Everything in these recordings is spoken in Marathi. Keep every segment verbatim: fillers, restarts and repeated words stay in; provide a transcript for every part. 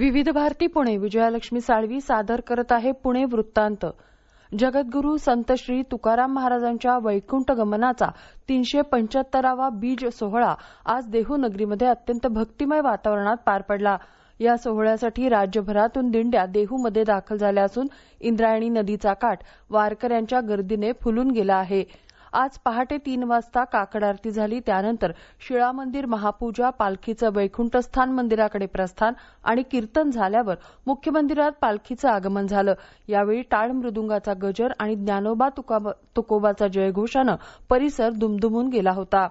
विविध भारती पुणे विजयालक्ष्मी साळवी सादर करत आहे पुणे वृत्तांत. जगद्गुरू संत श्री तुकाराम महाराजांच्या वैकुंठ गमनाचा तीनशे पंच्याहत्तरावा बीज सोहळा आज देहू नगरीमध्ये अत्यंत भक्तिमय वातावरणात पार पडला. या सोहळ्यासाठी राज्यभरातून दिंड्या देहूमध्ये दाखल झाल्या असून इंद्रायणी नदीचा काठ वारकऱ्यांच्या गर्दीने फुलून गेला आहे. आज पहाटे तीन वाजता काकड आरती झाली. त्यानंतर शिळा मंदिर महापूजा, पालखीचं वैकुंठस्थान मंदिराकडे प्रस्थान आणि कीर्तन झाल्यावर मुख्य मंदिरात पालखीचं आगमन झालं. यावेळी टाळ मृदुंगाचा गजर आणि ज्ञानोबा तुकोबाचा जयघोषानं परिसर दुमदुमून गेला होता.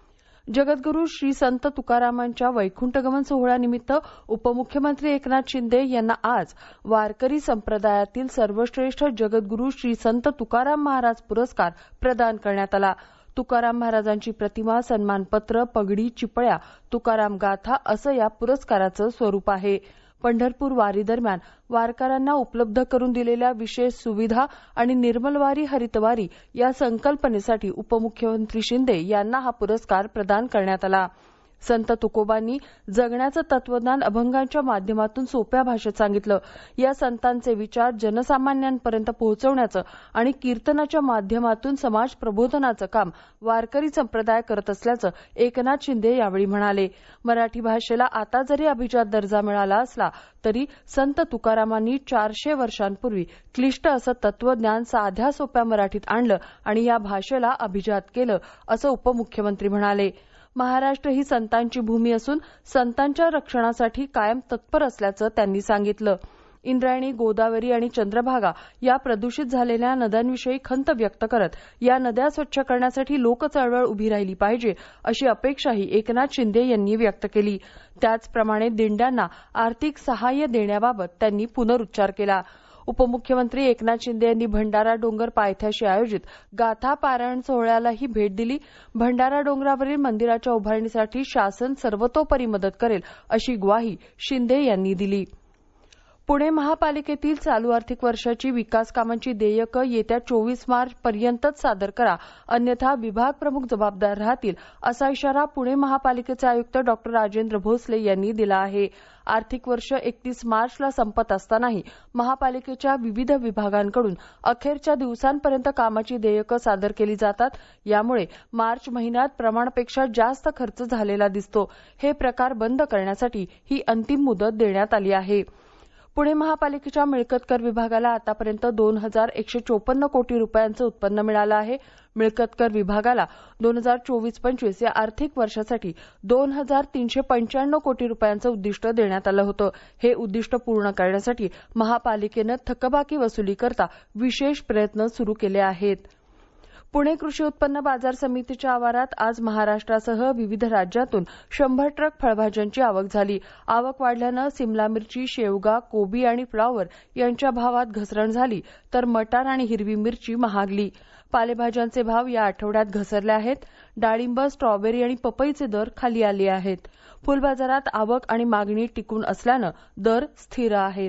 जगद्गुरू श्री संत तुकारामांच्या वैकुंठगमन सोहळ्यानिमित्त उपमुख्यमंत्री एकनाथ शिंदे यांना आज वारकरी संप्रदायातील सर्वश्रेष्ठ जगद्गुरू श्री संत तुकाराम महाराज पुरस्कार प्रदान करण्यात आला. तुकाराम महाराजांची प्रतिमा, सन्मानपत्र, पगडी, चिपळ्या, तुकाराम गाथा असं या पुरस्काराचं स्वरूप आहे. पंढरपूर वारी दरम्यान वारकऱ्यांना उपलब्ध करून दिलेल्या विशेष सुविधा आणि निर्मलवारी हरितवारी या संकल्पनेसाठी उपमुख्यमंत्री शिंदे यांना हा पुरस्कार प्रदान करण्यात आला. संत तुकोबांनी जगण्याचं तत्वज्ञान अभंगांच्या माध्यमातून सोप्या भाषेत सांगितलं. या संतांचे विचार जनसामान्यांपर्यंत पोहोचवण्याचं आणि कीर्तनाच्या माध्यमातून समाज प्रबोधनाचं काम वारकरी संप्रदाय करत असल्याचं एकनाथ शिंदे यावेळी म्हणाले. मराठी भाषेला आता जरी अभिजात दर्जा मिळाला असला तरी संत तुकारामांनी चारशे वर्षांपूर्वी क्लिष्ट असं तत्वज्ञान साध्या सोप्या मराठीत आणलं आणि या भाषेला अभिजात केलं असं उपमुख्यमंत्री म्हणाले. महाराष्ट्र ही संतांची भूमी असून संतांच्या रक्षणासाठी कायम तत्पर असल्याचं त्यांनी सांगितलं. इंद्रायणी, गोदावरी आणि चंद्रभागा या प्रदूषित झालेल्या नद्यांविषयी खंत व्यक्त करत या नद्या स्वच्छ करण्यासाठी लोकचळवळ उभी राहिली पाहिजे अशी अपेक्षाही एकनाथ शिंदे यांनी व्यक्त केली. त्याचप्रमाणे दिंड्यांना आर्थिक सहाय्य देण्याबाबत त्यांनी पुनरुच्चार केला. उपमुख्यमंत्री एकनाथ शिंदे यांनी भंडारा डोंगर पायथ्याशी आयोजित गाथा पारायण सोहळ्यालाही भेट दिली. भंडारा डोंगरावरील मंदिराच्या उभारणीसाठी शासन सर्वतोपरी मदत करेल अशी ग्वाही शिंदे यांनी दिली. पुणे महापालिकेतील चालू आर्थिक वर्षाची विकास कामांची देयकं येत्या चोवीस मार्च पर्यंतच सादर करा, अन्यथा विभाग प्रमुख जबाबदार राहतील असा इशारा पुणे महापालिकेचे आयुक्त डॉ राजेंद्र भोसले यांनी दिला आहे. आर्थिक वर्ष एकतीस मार्चला संपत असतानाही महापालिकेच्या विविध विभागांकडून अखेरच्या दिवसांपर्यंत कामाची देयकं सादर केली जातात. यामुळे मार्च महिन्यात प्रमाणापेक्षा जास्त खर्च झालेला दिसतो. हे प्रकार बंद करण्यासाठी ही अंतिम मुदत देण्यात आली आहे. पुणे महापालिकेच्या मिळकत कर विभागाला आतापर्यंत दोन हजार एकशे चोपन्न कोटी रुपयांचं उत्पन्न मिळालं आहे. मिळकत कर विभागाला दोन हजार चोवीस पंचवीस या आर्थिक वर्षासाठी दोन हजार तीनशे पंच्याण्णव कोटी रुपयांचं उद्दिष्ट देण्यात आलं होतं. हे उद्दिष्ट पूर्ण करण्यासाठी महापालिकेनं थकबाकी वसुलीकरता विशेष प्रयत्न सुरू केले आहेत. पुणे कृषी उत्पन्न बाजार समितीच्या आवारात आज महाराष्ट्रासह विविध राज्यातून शंभर ट्रक फळभाज्यांची आवक झाली. आवक वाढल्यानं सिमला मिरची, शेवगा, कोबी आणि फ्लॉवर यांच्या भावात घसरण झाली, तर मटार आणि हिरवी मिरची महागली. पालेभाज्यांचे भाव या आठवड्यात घसरले आहेत. डाळिंब, स्ट्रॉबेरी आणि पपईचे दर खाली आले आहेत. फुलबाजारात आवक आणि मागणी टिकून असल्यानं दर स्थिर आहेत.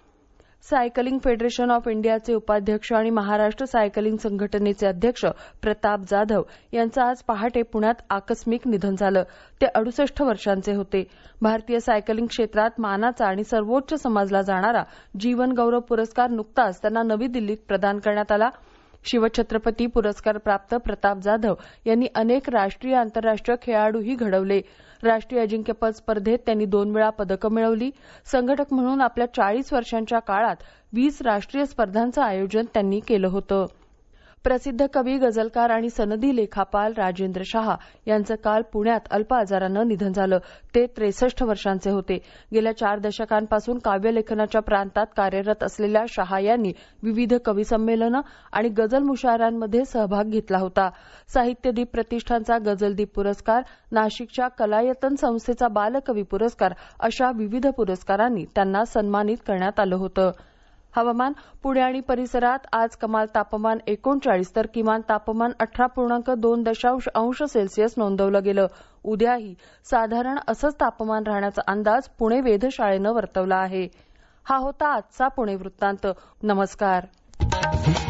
सायकलिंग फेडरेशन ऑफ इंडियाचे उपाध्यक्ष आणि महाराष्ट्र सायकलिंग संघटनेचे अध्यक्ष प्रताप जाधव यांचं आज पहाटे पुण्यात आकस्मिक निधन झालं. ते अडुसष्ट वर्षांचे होते. भारतीय सायकलिंग क्षेत्रात मानाचा आणि सर्वोच्च समजला जाणारा जीवन गौरव पुरस्कार नुकताच त्यांना नवी दिल्लीत प्रदान करण्यात आला. शिवछत्रपती पुरस्कार प्राप्त प्रताप जाधव यांनी अनेक राष्ट्रीय आंतरराष्ट्रीय खेळाडूही घडवले. राष्ट्रीय अजिंक्यपद स्पर्धेत त्यांनी दोन वेळा पदकं मिळवली. संघटक म्हणून आपल्या चाळीस वर्षांच्या काळात वीस राष्ट्रीय स्पर्धांचं आयोजन त्यांनी केलं होतं. प्रसिद्ध कवी, गझलकार आणि सनदी लेखापाल राजेंद्र शहा यांचं काल पुण्यात अल्प आजारानं निधन झालं. ते त्रेसष्ट वर्षांचे होते. गेल्या चार दशकांपासून काव्यलेखनाच्या प्रांतात कार्यरत असलेल्या शहा यांनी विविध कवी संमेलनं आणि गझल मुशायरांमध्ये सहभाग घेतला होता. साहित्यदीप प्रतिष्ठानचा गझलदीप पुरस्कार, नाशिकच्या कलायतन संस्थेचा बालकवी पुरस्कार अशा विविध पुरस्कारांनी त्यांना सन्मानित करण्यात आलं होतं. हवामान. पुणे आणि परिसरात आज कमाल तापमान एकोणचाळीस तर किमान तापमान अठरा पूर्णांक दोन दशांश अंश सेल्सिअस नोंदवलं गेलं. उद्याही साधारण असंच तापमान राहण्याचा अंदाज पुणे वेधशाळेनं वर्तवला आहे. हा होता आजचा पुणे वृत्तांत. नमस्कार.